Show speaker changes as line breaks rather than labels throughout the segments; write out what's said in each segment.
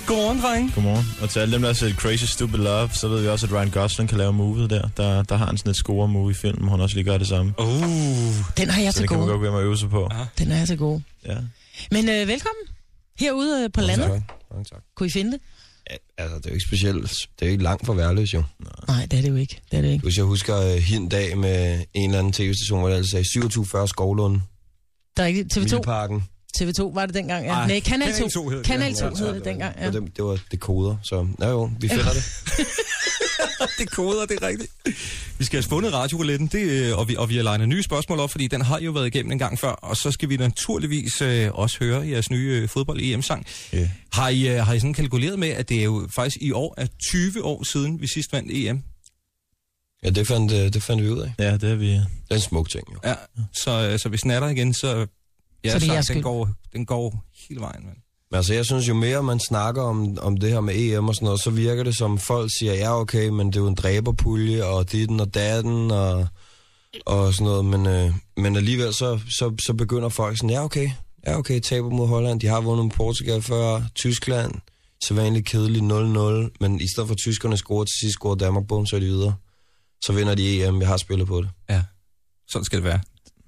Godmorgen, drenge.
Godmorgen. Og til alle dem, der har set Crazy Stupid Love, så ved vi også, at Ryan Gosling kan lave movet der. Der har han sådan et score-move i filmen, hvor han også lige gør det samme.
Den har jeg til gode.
Så det kan man godt være med at øve sig på.
Aha. Den har jeg til gode.
Ja.
Men velkommen herude på landet.
Tak.
Kunne I finde det?
Ja, altså, det er jo ikke specielt. Det er jo ikke langt fra Værløs, jo.
Nej, det er det jo ikke. Det er det ikke.
Hvis jeg husker hin dag med en eller anden tv-station, hvor det altså sagde 2740 Skovlund.
Der er ikke TV2.
Milparken.
TV2 var det dengang, ja.
Ej,
Nej, Kanal 2 hed
det
dengang, ja.
Det var dekoder, så jo, vi finder det.
Dekoder, det er rigtigt. Vi skal have spundet radiorouletten, og vi har legnet nye spørgsmål op, fordi den har jo været igennem en gang før, og så skal vi naturligvis også høre jeres nye fodbold-EM-sang. Yeah. Har I sådan kalkuleret med, at det er jo faktisk i år er 20 år siden, vi sidst vandt EM?
Ja, det fandt vi ud af.
Ja, det er vi.
Det er en smuk ting, jo.
Ja, så hvis den er der igen, så den går hele vejen, mand.
Men altså, jeg synes, jo mere man snakker om det her med EM og sådan noget, så virker det som, folk siger, ja, okay, men det er jo en dræberpulje, og ditten og datten, og sådan noget. Men alligevel, så begynder folk sådan, ja, okay, taber mod Holland. De har vundet mod Portugal før, Tyskland, så vanligt kedeligt 0-0. Men i stedet for tyskerne scorer til sidst, scorer Danmark, bum, så er de videre. Så vinder de EM, jeg har spillet på det.
Ja, sådan skal det være.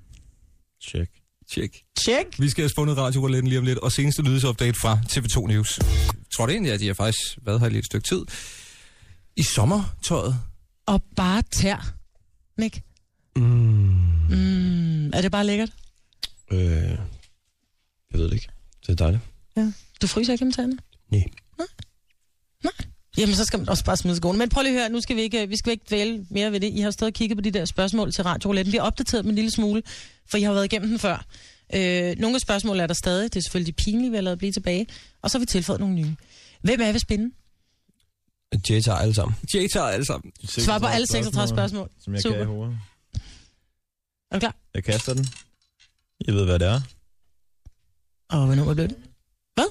Check.
Vi skal have spundet radiorouletten lige om lidt, og seneste nyhedsupdate fra TV2 News. Jeg tror det egentlig, at de har faktisk været her lige et stykke tid. I sommertøjet.
Og bare tær, Nick. Er det bare lækkert?
Jeg ved det ikke. Det er dejligt.
Ja. Du fryser ikke om tæerne?
Nej.
Jamen, så skal man også bare smide skoene. Men prøv lige at høre, nu skal vi ikke dvæle mere ved det. I har stået og kigget på de der spørgsmål til radiorouletten. Vi har opdateret dem en lille smule, for I har været igennem den før. Nogle af spørgsmål er der stadig. Det er selvfølgelig de pinlige, vi har lavet blive tilbage. Og så har vi tilføjet nogle nye. Hvem er ved spinde?
Jay tager alle sammen.
Svar på alle 36 spørgsmål.
Som jeg kan i hovedet.
Er du klar?
Jeg kaster den. Jeg ved, hvad det er.
Og hvad nummer blev det? Hvad?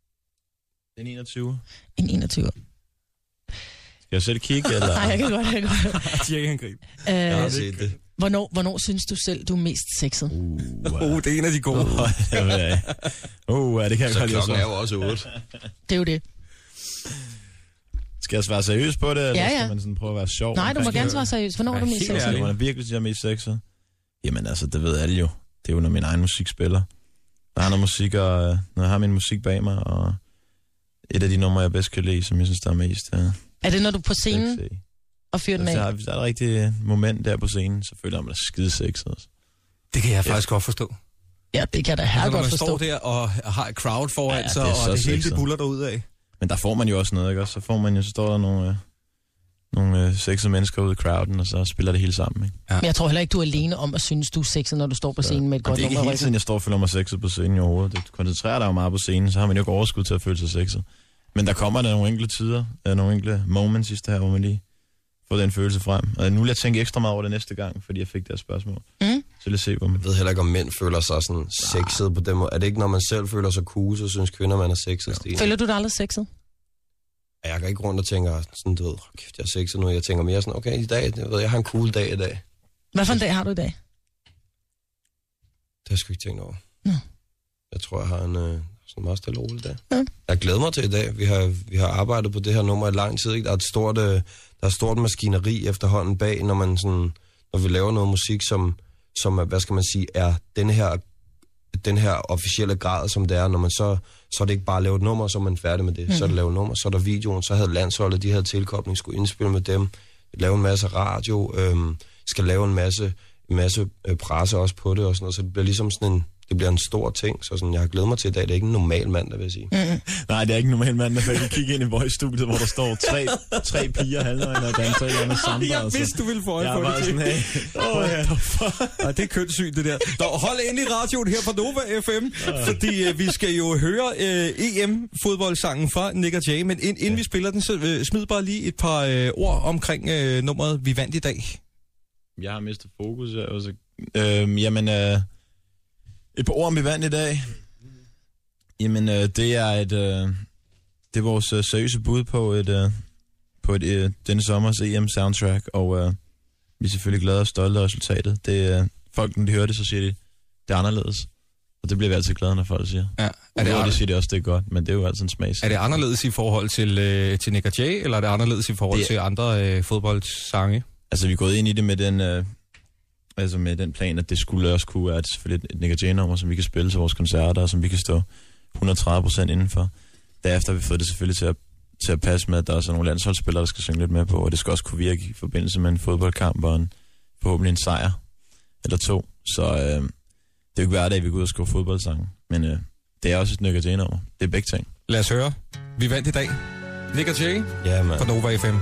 En 21.
En 21.
Skal jeg selv kigge, eller?
Nej, jeg kan godt.
Jeg kan gribe.
Jeg har set det.
Hvornår synes du selv, du er mest sexet?
Det er en af de gode.
Det kan jeg
så
godt lide.
Klokken er jo også 8.
Det er jo det.
Skal jeg svare seriøst på det, eller
ja.
skal man sådan prøve at være sjov?
Nej, du må gerne svare seriøst. Hvornår er du mest sexet?
Hvornår er virkelig jeg er mest sexet? Jamen altså, det ved alle jo. Det er jo, når min egen musik spiller. Når jeg har noget musik, og når jeg har min musik bag mig, og et af de numre, jeg bedst kan lide, som jeg synes, der er mest...
Er det, når du er på scenen og fyrer den af?
Hvis der er et rigtigt moment der på scenen, så føler jeg mig skide sexet.
Det kan jeg faktisk godt forstå.
Ja, det kan jeg da godt forstå.
Når man står der og har et crowd foran sig,
og
det hele det buller derud af.
Men der får man jo også noget, ikke også? Så står der nogle sexede mennesker ude i crowden, og så spiller det hele sammen, ikke?
Ja. Men jeg tror heller ikke, du er alene om at synes, du er sexet, når du står på scenen med et godt nummer.
Det er ikke hele tiden, jeg står og føler mig sexet på scenen i overhovedet. Det koncentrerer dig jo meget på scenen, så har man jo ikke overskud til at føle sig sexet. Men der kommer der nogle enkelte tider, nogle enkelte moments sidste her, hvor man lige får den følelse frem. Og nu vil jeg tænke ekstra meget over det næste gang, fordi jeg fik det her spørgsmål. Så lad os se, hvor man...
Jeg ved heller ikke, om mænd føler sig sådan sexet på den måde. Er det ikke, når man selv føler sig cool, så synes kvinder, man er sexet?
Ja. Føler du dig aldrig sexet?
Jeg går ikke rundt og tænker sådan, du ved, kæft, jeg er sexet nu. Jeg tænker mere sådan, okay, i dag, jeg har en cool dag i dag.
Hvad for en dag har du i dag?
Det har jeg sgu ikke tænkt over. Jeg tror, jeg har en sådan meget stille rolig dag.
Ja.
Jeg glæder mig til i dag. Vi har arbejdet på det her nummer i lang tid. Ikke? Der er et stort maskineri efterhånden bag, når vi laver noget musik, som hvad skal man sige, er den her officielle grad, som det er, når man så er det ikke bare lavet et nummer, så er man færdig med det. Så er det lavet et nummer, så er der videoen, så havde landsholdet, de havde tilkobling, skulle indspille med dem, lave en masse radio, skal lave en masse presse også på det og sådan noget, så det bliver ligesom sådan det bliver en stor ting, så sådan, jeg har glædet mig til i dag. Det er ikke en normal mandag, vil jeg sige.
Nej, det er ikke en normal mandag, for jeg kan kigge ind i Voice-studiet, hvor der står tre piger, halvøjne og danser eller med samba.
Jeg vidste, du ville få øje på det.
Sådan, hey.
Det er kønssygt, det der. Hold ind i radioen her fra Nova FM, fordi vi skal jo høre EM-fodboldsangen fra Nick og Jay, men inden vi spiller den, så smid bare lige et par ord omkring nummeret, vi vandt i dag.
Jeg har mistet fokus. Et par ord om vi vandt i dag. Jamen, det er vores seriøse bud på denne sommers EM-soundtrack, og vi er selvfølgelig glade og stolte af resultatet. Folk, når de hører det, så siger de, det er anderledes. Og det bliver vi altid glade, når folk siger.
Ja,
De siger det også, det er godt, men det er jo altid en smag.
Er det anderledes i forhold til Nick og Jay, eller er det anderledes i forhold til andre fodboldsange?
Altså, vi er gået ind i det med den... med den plan, at det skulle også kunne være selvfølgelig et Nick og Jay-nummer, som vi kan spille til vores koncerter, og som vi kan stå 130% indenfor. Derefter har vi fået det selvfølgelig til at passe med, at der er så nogle landsholdsspillere, der skal synge lidt med på, og det skal også kunne virke i forbindelse med en fodboldkamp og forhåbentlig en sejr eller 2. Så det er jo ikke hver dag, vi går ud og skriver fodboldsange, men det er også et Nick og Jay-nummer. Det er begge ting.
Lad os høre. Vi vandt i dag. Nick og Jay på Nova FM.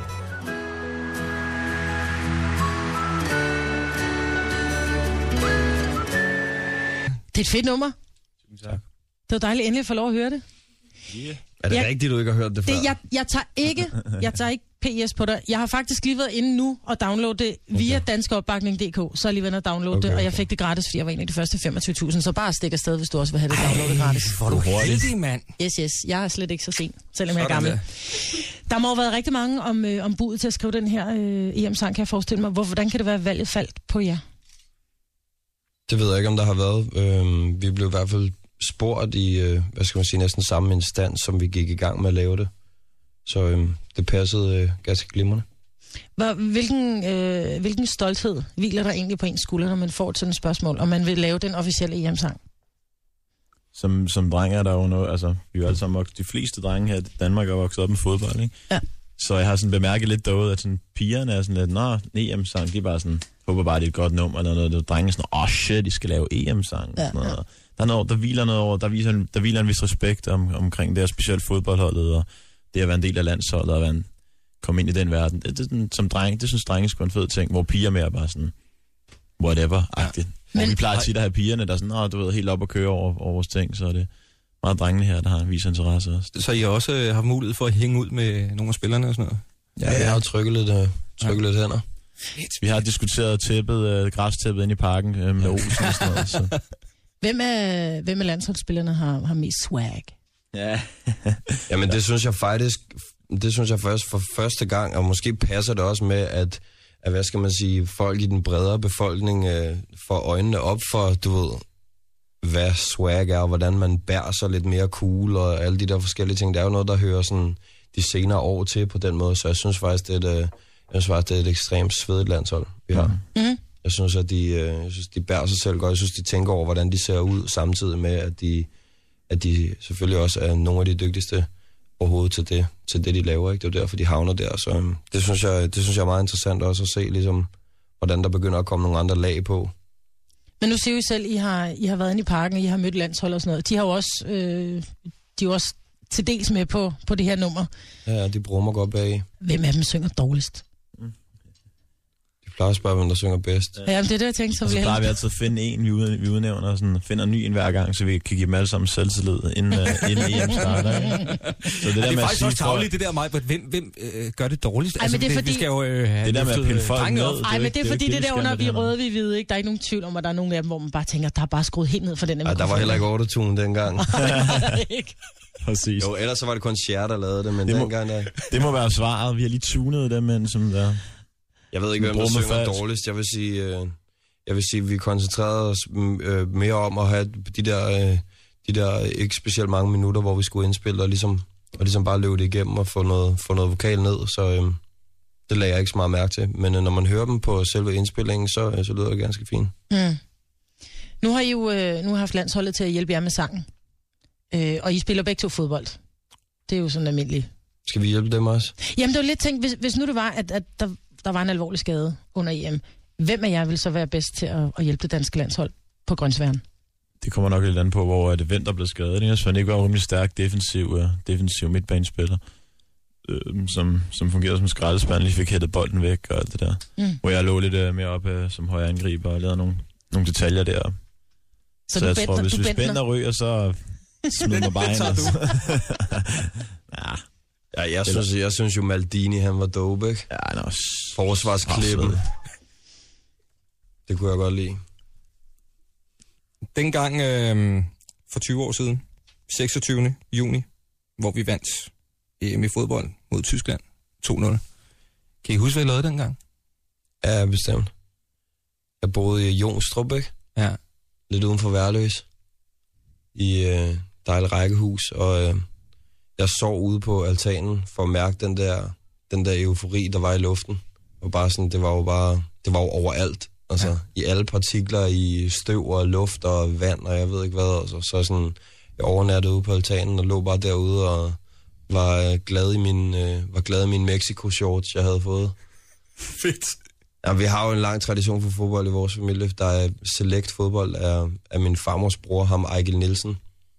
Det er et fedt nummer.
Tak.
Det var dejligt endelig at få lov at høre det.
Yeah. Er det rigtigt, du ikke har hørt det før?
Jeg tager ikke PS på dig. Jeg har faktisk lige været inde nu og downloade det via danskeopbakning.dk. Så er lige været at downloade det, og jeg fik det gratis, fordi jeg var en af de første 25.000. Så bare stik afsted, hvis du også vil have det downloadet gratis.
Hvor du heldig, mand.
Yes. Jeg er slet ikke så sen, selvom jeg er gammel. Der må have været rigtig mange om budet til at skrive den her EM-sang, kan jeg forestille mig. Hvordan kan det være, valget faldt på jer?
Det ved jeg ikke, om der har været. Vi blev i hvert fald spurgt i, næsten samme instans, som vi gik i gang med at lave det. Så det passede ganske glimrende.
Hvilken stolthed hviler der egentlig på ens skulder, når man får sådan et spørgsmål, om man vil lave den officielle EM-sang?
Som drenge er der jo noget, altså vi er jo alle sammen de fleste drenge her i Danmark er vokset op med fodbold, ikke? Ja. Så jeg har sådan bemærket lidt derude, at sådan, pigerne er sådan lidt, EM-sang, de er bare sådan, håber bare, det er et godt nummer, eller noget, drenge sådan, shit, de skal lave EM-sang, ja, sådan noget. Ja. Der er noget, der hviler noget over, der hviler en vis respekt omkring det her specielt fodboldholdet, og det at være en del af landsholdet, og komme ind i den verden. Det som dreng, det synes drenge er en fed ting, hvor piger mere bare sådan, whatever-agtigt. Ja. Vi plejer tit at have pigerne, der er sådan, du ved, helt op at køre over vores ting, så er det meget drengene her, der har vist interesse også.
Så I har også haft mulighed for at hænge ud med nogle af spillerne og sådan noget?
Ja, jeg har trykket lidt hænder.
Vi har diskuteret græstæppet inde i parken med Olsen og sådan noget. Så.
Hvem af landsholdsspillerne har mest swag?
Ja.
Jamen det synes jeg faktisk først for første gang, og måske passer det også med, at folk i den bredere befolkning får øjnene op for, du ved, hvad swag er, og hvordan man bærer sig lidt mere cool, og alle de der forskellige ting. Det er jo noget, der hører sådan de senere år til på den måde, så jeg synes faktisk, det er et ekstremt svedigt landshold, vi har. Mm-hmm. Jeg synes, at de bærer sig selv godt. Jeg synes, de tænker over, hvordan de ser ud, samtidig med, at de selvfølgelig også er nogle af de dygtigste overhovedet til det, de laver. Ikke? Det er jo derfor, de havner der. Så det synes jeg er meget interessant også at se, ligesom, hvordan der begynder at komme nogle andre lag på.
Men nu ser I selv, I har været inde i parken, I har mødt landshold og sådan noget. De har jo også, de er også til dels med på det her nummer.
Ja, de brummer godt bag.
Hvem af dem synger dårligst?
De plejer at spørge, hvem der synger bedst.
Ja, det er det, jeg tænkte.
Så plejer vi altid at finde en, vi udnævner, og sådan, finder en ny en hver gang, så vi kan give dem alle sammen selvtillid, inden EM starter. Så det
er faktisk også tavligt, det der mig, hvem gør det dårligst?
Ej, men det er fordi...
Vi skal jo
det der med at pille folk ned.
Nej, men det er fordi, det der under vi røde, vi ved ikke. Der er ikke nogen tvivl om, at der er nogen af dem, hvor man bare tænker, der er bare skruet helt ned for den her mikrofon.
Der var heller ikke autotune dengang.
Præcis.
Jo, ellers så var det kun Cher, der lavede det, men dengang der...
Det må være svaret. Vi har lige tunet dem, men som der...
Jeg ved ikke, hvem der synger dårligst. Jeg vil sige, at vi koncentrerede os mere om at have de der ikke specielt mange minutter, hvor vi skulle indspille, og ligesom bare løbe det igennem og få noget vokal ned. Så det lagde jeg ikke så meget mærke til. Men når man hører dem på selve indspillingen, så lyder det ganske fint. Mm.
Nu har I jo haft landsholdet til at hjælpe jer med sangen. Og I spiller begge to fodbold. Det er jo sådan almindeligt.
Skal vi hjælpe dem også?
Jamen, det var lidt tænkt, hvis nu det var, at der var en alvorlig skade under EM. Hvem af jer vil så være bedst til at hjælpe det danske landshold på grønsværen?
Det kommer nok lidt an på, hvor det Vinter blev skadet. Jeg synes, ikke var rimelig stærk defensiv midtbanespiller, som fungerede som skraldespand, lige fik hættet bolden væk og alt det der. Hvor jeg lå lidt mere op som højre angriber og lavede nogle detaljer der. Så jeg tror, hvis Bender ryger, så smider mig bare ind.
Ja, jeg synes jo Maldini, han var dope, ikke?
Ja, han er også...
Forsvarsklippen. Det kunne jeg godt lide.
Dengang for 20 år siden, 26. juni, hvor vi vandt EM i fodbold mod Tyskland 2-0. Kan I huske, hvad I lavede dengang?
Ja, bestemt. Jeg boede i Jonstrup, ikke?
Ja.
Lidt uden for Værløs. dejligt rækkehus, og jeg sov ude på altanen for at mærke den der eufori, der var i luften. Og bare sådan, det var jo overalt. Altså, i alle partikler, i støv og luft og vand, og jeg ved ikke hvad. Altså, så sådan, jeg overnattede ude på altanen og lå bare derude og var glad i min Mexico-shorts, jeg havde fået.
Fedt.
Ja, vi har jo en lang tradition for fodbold i vores familie. Der er select fodbold af min farmors bror, ham Ejgil Nielsen,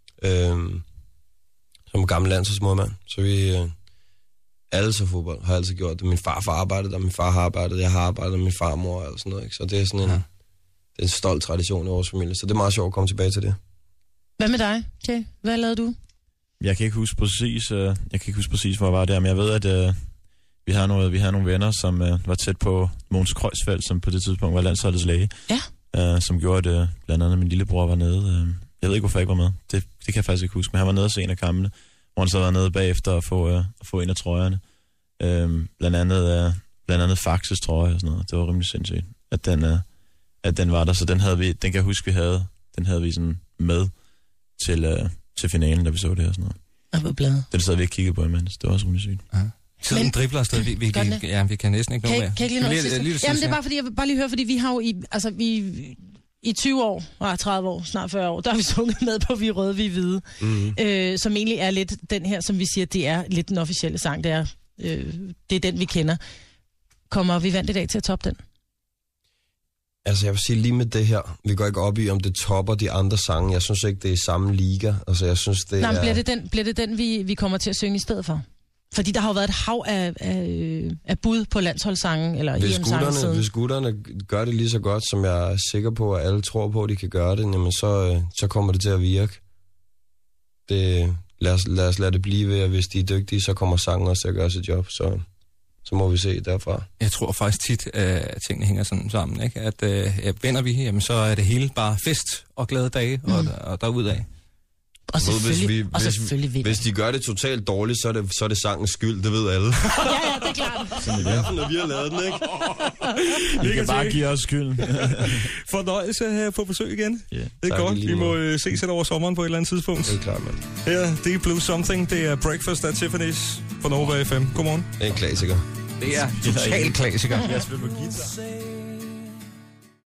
som gammel landsholdsmålmand. Så vi alle så fodbold, har altid gjort det. Min farfar arbejdede der, min far har arbejdet, jeg har arbejdet med min farmor og sådan noget. Ikke? Så det er sådan det er en stolt tradition i vores familie. Så det er meget sjovt at komme tilbage til det.
Hvad med dig, Jay? Hvad lavede du?
Jeg kan ikke huske præcis, hvor jeg var der, men jeg ved, at vi har nogle venner, som var tæt på Mogens Krøjsfeldt, som på det tidspunkt var landsholdets læge.
Ja.
Som gjorde det, blandt andet min lillebror var nede. Jeg ved ikke, hvorfor jeg ikke var med. Det kan jeg faktisk ikke huske, men han var nede og se en af kampene, hvor han så var nede bagefter at få en af trøjerne. Blandt andet Faxes trøje og sådan noget. Det var rimelig sindssygt, at den var der. Så den kan jeg huske, den havde vi sådan med til finalen, da vi så det og sådan noget.
Og hvor bladet.
Den sad vi ikke kigget på imens. Det var også rimelig sygt.
Tiden dribler afsted. Vi kan næsten ikke nå mere.
Kan ikke lige jamen, det er bare fordi, jeg vil bare lige høre, fordi vi har jo i 20 år, 30 år, snart 40 år, der har vi sunget med på Vi er røde, vi er hvide. Mm-hmm. Som egentlig er lidt den her, som vi siger, det er lidt den officielle sang. Det er den, vi kender. Kommer vi vandt i dag til at toppe den?
Altså, jeg vil sige lige med det her, vi går ikke op i, om det topper de andre sange. Jeg synes ikke, det er samme liga. Altså, jeg synes, det
nej, bliver det den, vi kommer til at synge i stedet for? Fordi der har jo været et hav af bud på landsholdssangen, eller EM-sangen siden.
Hvis gutterne gør det lige så godt, som jeg er sikker på, at alle tror på, at de kan gøre det, jamen så kommer det til at virke. Lad os lade det blive ved, at hvis de er dygtige, så kommer sangen også til at gøre sit job, så må vi se derfra.
Jeg tror faktisk tit, at tingene hænger sådan sammen, ikke? At vinder vi, jamen, så er det hele bare fest og glade dage, og derudad.
Og selvfølgelig
hvis de gør det totalt dårligt, så er det sangens skyld, det ved alle.
Ja, det er klart.
Sådan i hvert fald, når vi har lavet den, ikke?
Vi kan bare give os skylden.
Fornøjelse her på besøg igen.
Yeah,
det er godt. Vi må ses hen over sommeren på et eller andet tidspunkt.
Det er klart, mand.
Her, det er Blue Something. Det er Breakfast at Tiffany's på Nova FM. Godmorgen.
Det er en klassiker.
Det er total klassiker.
Jeg spiller på guitar.